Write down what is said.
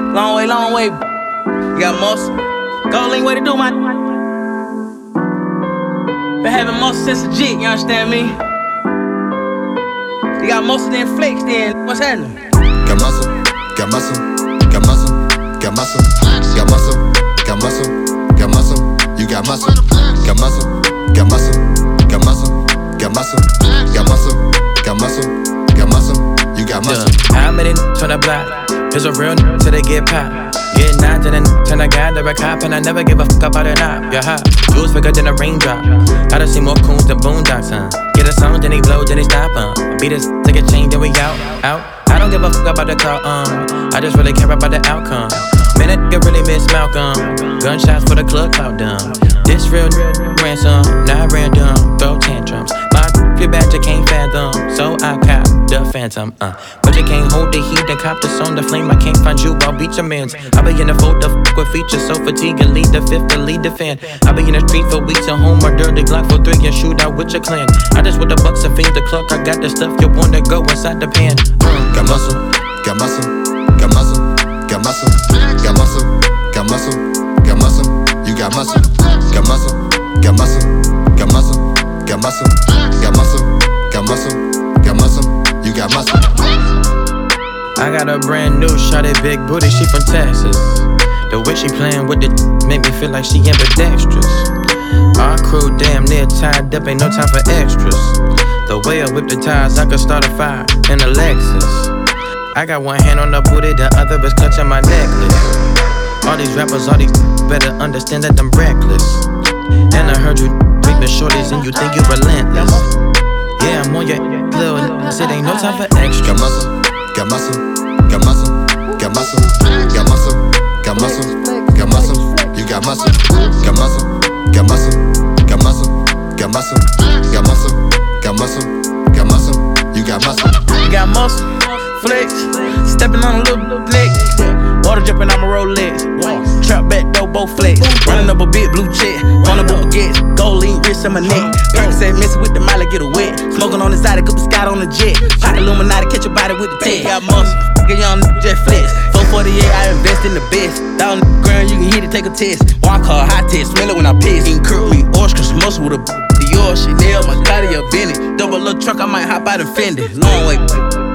Long way. You got muscle. Gold way to do my. Been having muscle since legit, you understand me? You got muscle then flex, then what's happening? Got muscle, got muscle, got muscle, got muscle, got muscle, got muscle, got muscle. You got muscle, got muscle, got muscle, got muscle, got muscle, got muscle, got muscle, got muscle. You got muscle. How many on the block? There's a real till they get popped. Get knocked and then turn a guy to a cop, and I never give a fuck about it not. Yeah, hot. Jules bigger than a raindrop. I done seen more coons than boondocks, huh? Get a song, then he blow, then he stop, beat us, take a chain, then we out. I don't give a fuck about the car, I just really care about the outcome. Man, that nigga really miss Malcolm. Gunshots for the club clout dumb. This real ransom, not random. Throw tantrums. My badge you can't fathom, so I cop the phantom. But you can't hold the heat and cop the song, the flame. I can't find you, I'll beat your mans. I be in the fold, the fuck with features, so fatigue and lead the fifth to lead the fan. I be in the street for weeks at home, or dirty Glock for 3 and shoot out with your clan. I just with the bucks and feed the clock. I got the stuff you wanna go inside the pan. Got muscle, got muscle, got muscle, got muscle, got muscle, got muscle, got muscle. You got muscle, got muscle, got muscle, got muscle, got muscle, got muscle, got muscle, got muscle. You got muscle. I got a brand new shawty, big booty, she from Texas. The way she playing with it make me feel like she ambidextrous. Our crew damn near tied up, ain't no time for extras. The way I whip the tires, I could start a fire in a Lexus. I got one hand on the booty, the other is clutching my necklace. All these rappers, all these better understand that I'm reckless. And I heard you creeping shorties and you think you relentless. Yeah, I'm on your little it ain't no time for extra. Got muscle, got muscle, got muscle, got muscle, got muscle, got muscle, got muscle. You got muscle, got muscle, got muscle, got muscle, got muscle, got muscle, got muscle, got muscle. You got muscle. You got muscle, flex, stepping on a little neck. Water jumping on my Rolex. Trap back door, both flex. Running up a big blue check. On a baguette, gold link wrist on my neck. Percocet messing with the Miley, get a wet. Smoking on the side, cup of Scott on the jet. Hot Illuminati, catch your body with the tech. Got muscle, get young jet flex. 448, I invest in the best. Down the ground, you can hit it, take a test. Walk hard, high test, smell it when I piss. Eating curl me, orange crush muscle with a Dior, Chanel, my Cartier, Benny. Double little truck, I might hop out and fend it. Long way.